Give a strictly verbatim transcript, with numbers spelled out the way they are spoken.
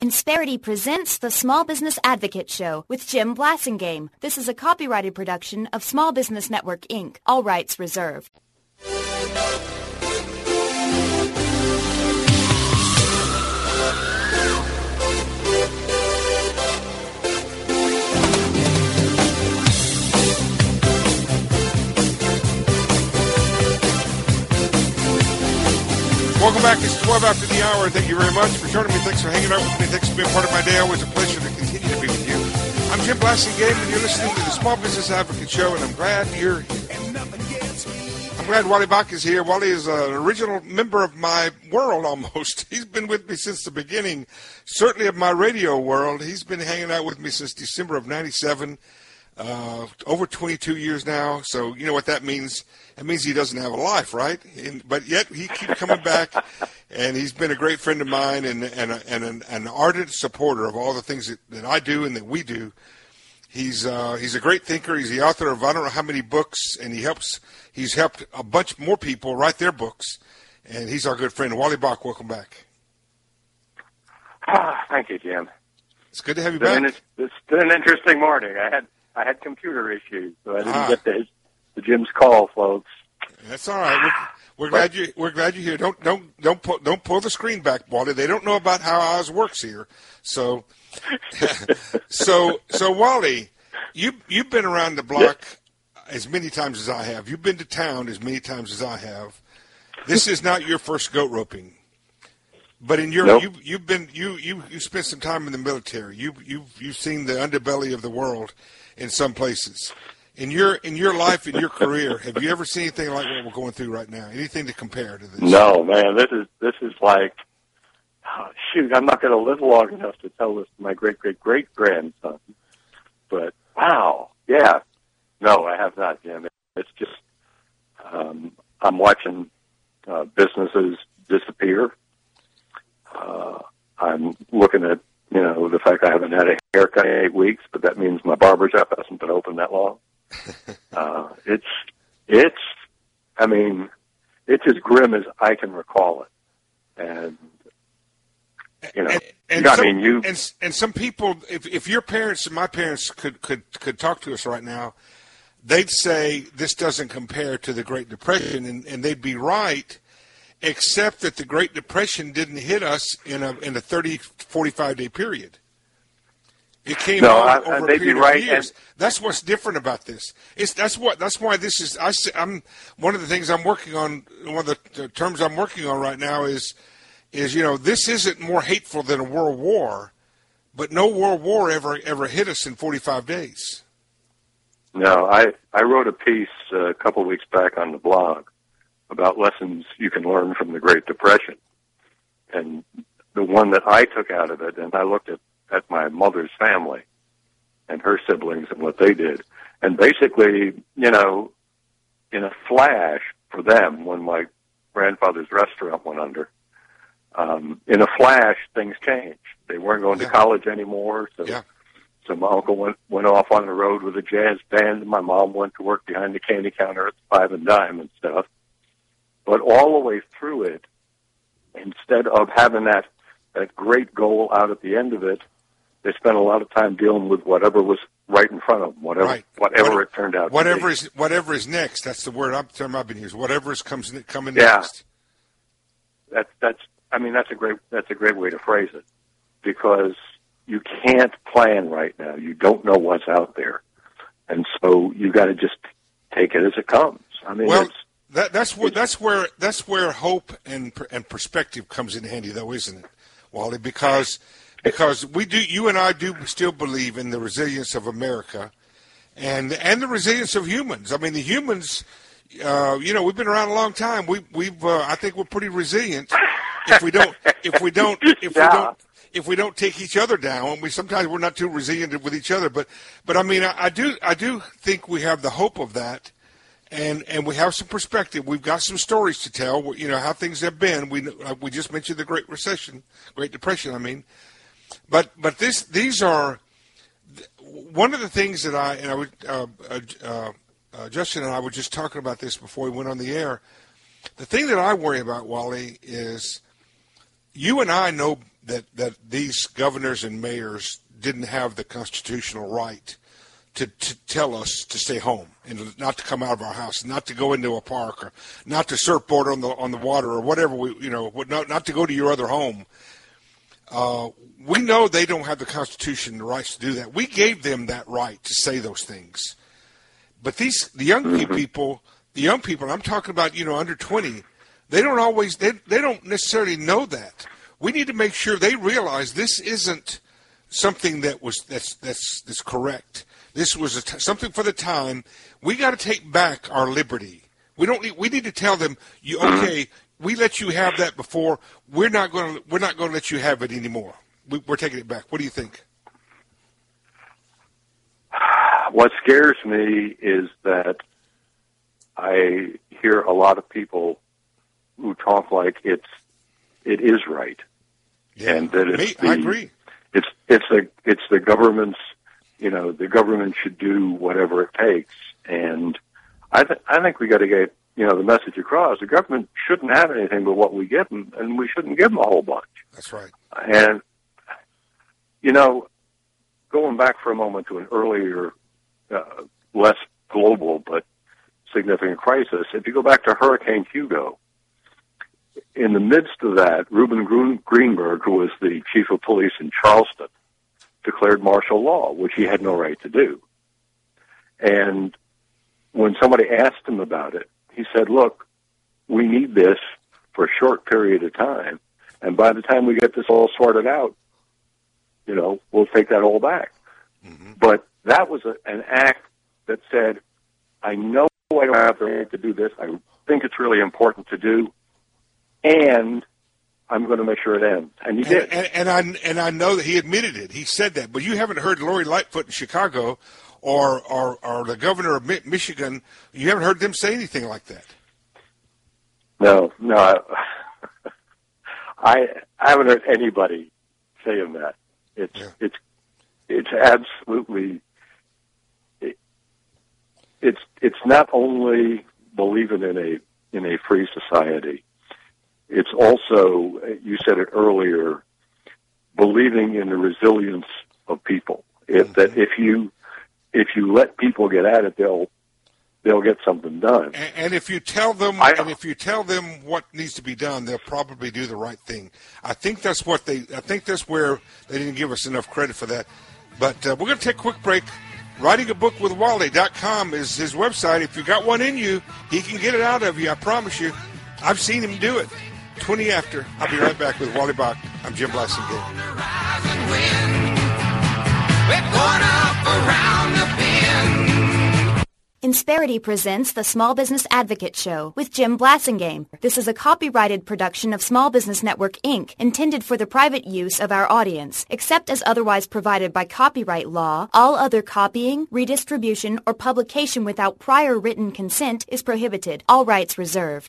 Insperity presents the Small Business Advocate Show with Jim Blasingame. This is a copyrighted production of Small Business Network, Incorporated. All rights reserved. Welcome back. It's twelve after the hour. Thank you very much for joining me. Thanks for hanging out with me. Thanks for being part of my day. Always a pleasure to continue to be with you. I'm Jim Blasingame, and you're listening to the Small Business Advocate Show, and I'm glad you're here. I'm glad Wally Bach is here. Wally is an original member of my world almost. He's been with me since the beginning, certainly of my radio world. He's been hanging out with me since December of ninety-seven, uh, over twenty-two years now. So you know what that means. That means he doesn't have a life, right? And, but yet he keeps coming back, and he's been a great friend of mine and, and, a, and an, an ardent supporter of all the things that, that I do and that we do. He's uh, he's a great thinker. He's the author of I don't know how many books, and he helps. He's helped a bunch more people write their books, and he's our good friend. Wally Bach, welcome back. Ah, thank you, Jim. It's good to have you it's back. Been, it's been an interesting morning. I had I had computer issues, so I didn't ah. get the, the Jim's call, folks. That's all right. We're, we're glad you we're glad you're here. Don't don't don't pull don't pull the screen back, Wally. They don't know about how ours works here. So so so Wally, you you've been around the block as many times as I have. You've been to town as many times as I have. This is not your first goat roping. But in your nope. you you've been you, you you spent some time in the military. You you you've seen the underbelly of the world in some places. In your in your life, in your career, have you ever seen anything like what we're going through right now? Anything to compare to this? No, man. This is this is like, oh, shoot. I'm not going to live long enough to tell this to my great great great grandson. But wow, yeah. No, I have not, Jim. It's just um, I'm watching uh, businesses disappear. Uh, I'm looking at you know the fact I haven't had a haircut in eight weeks, but that means my barber shop hasn't been open that long. uh, it's, it's, I mean, it's as grim as I can recall it. And, you know, and, and I some, mean, you. And, and some people, if, if your parents and my parents could, could, could talk to us right now, they'd say this doesn't compare to the Great Depression, and, and they'd be right, except that the Great Depression didn't hit us in a, in a thirty, forty-five day period. It came no, out I, over I, a period right, of years. That's what's different about this. It's that's what that's why this is. I, I'm one of the things I'm working on. One of the, the terms I'm working on right now is is you know this isn't more hateful than a world war, but no world war ever ever hit us in forty-five days. No, I I wrote a piece uh, a couple of weeks back on the blog about lessons you can learn from the Great Depression, and the one that I took out of it, and I looked at. at my mother's family and her siblings and what they did. And basically, you know, in a flash for them, when my grandfather's restaurant went under, um, in a flash, things changed. They weren't going yeah. to college anymore. So, yeah. so my uncle went, went off on the road with a jazz band, and my mom went to work behind the candy counter at the Five and Dime and stuff. But all the way through it, instead of having that, that great goal out at the end of it, they spent a lot of time dealing with whatever was right in front of them, whatever right. whatever what, it turned out whatever to be. Is, whatever is next, that's the word I'm, term I've been using. Whatever is comes, coming yeah. next. That's, that's, I mean, that's a great, that's a great way to phrase it, because you can't plan right now. You don't know what's out there. And so you got to just take it as it comes. I mean, well, it's, that, that's where, that's where, that's where hope and, and perspective comes in handy though, isn't it, Wally? Because, Because we do, you and I do still believe in the resilience of America, and and the resilience of humans. I mean, the humans, uh, you know, we've been around a long time. We we've, uh, I think we're pretty resilient. If we don't, if we don't, if yeah. we don't, if we don't take each other down, we sometimes we're not too resilient with each other. But but I mean, I, I do I do think we have the hope of that, and and we have some perspective. We've got some stories to tell. You know how things have been. We we just mentioned the Great Recession, Great Depression. I mean. But but this these are one of the things that I and I would uh, uh, uh, Justin and I were just talking about this before we went on the air. The thing that I worry about, Wally, is you and I know that, that these governors and mayors didn't have the constitutional right to, to tell us to stay home and not to come out of our house, not to go into a park, or not to surfboard on the on the water, or whatever we, you know, not not to go to your other home. Uh, we know they don't have the Constitution, the rights to do that. We gave them that right to say those things, but these the young people, the young people I'm talking about, you know, under twenty, they don't always they they don't necessarily know that. We need to make sure they realize this isn't something that was that's that's that's correct. This was a t- something for the time. We got to take back our liberty. We don't need. We need to tell them, "You okay? We let you have that before. We're not going to. We're not going to let you have it anymore. We, we're taking it back." What do you think? What scares me is that I hear a lot of people who talk like it's it is right, Yeah, and that it's me, the, I agree. It's it's the it's the government's. You know, the government should do whatever it takes, and I th- I think we got to get you know the message across. The government shouldn't have anything but what we give them, and we shouldn't give them a whole bunch. That's right. And you know, going back for a moment to an earlier, uh, less global but significant crisis. If you go back to Hurricane Hugo, in the midst of that, Reuben Greenberg, who was the chief of police in Charleston, declared martial law, which he had no right to do. And when somebody asked him about it, he said, look, we need this for a short period of time, and by the time we get this all sorted out, you know, we'll take that all back. Mm-hmm. But that was a, an act that said, I know I don't have the right to do this, I think it's really important to do, and I'm going to make sure it ends. And he and, did. And, and I and I know that he admitted it. He said that. But you haven't heard Lori Lightfoot in Chicago or or, or the governor of Mi- Michigan. You haven't heard them say anything like that. No, no. I, I, I haven't heard anybody saying that. It's yeah. it's it's absolutely it, it's it's not only believing in a in a free society. It's also, you said it earlier, believing in the resilience of people. If mm-hmm. that if you if you let people get at it, they'll they'll get something done. And, and if you tell them I, and if you tell them what needs to be done, they'll probably do the right thing. I think that's what they. I think that's where they didn't give us enough credit for that. But uh, we're going to take a quick break. Writing a book with Wally dot com is his website. If you got one in you, he can get it out of you. I promise you. I've seen him do it. twenty after. I'll be right back with Wally Bach. I'm Jim Blasingame. Insperity presents the Small Business Advocate Show with Jim Blasingame. This is a copyrighted production of Small Business Network, Incorporated, intended for the private use of our audience. Except as otherwise provided by copyright law, all other copying, redistribution, or publication without prior written consent is prohibited. All rights reserved.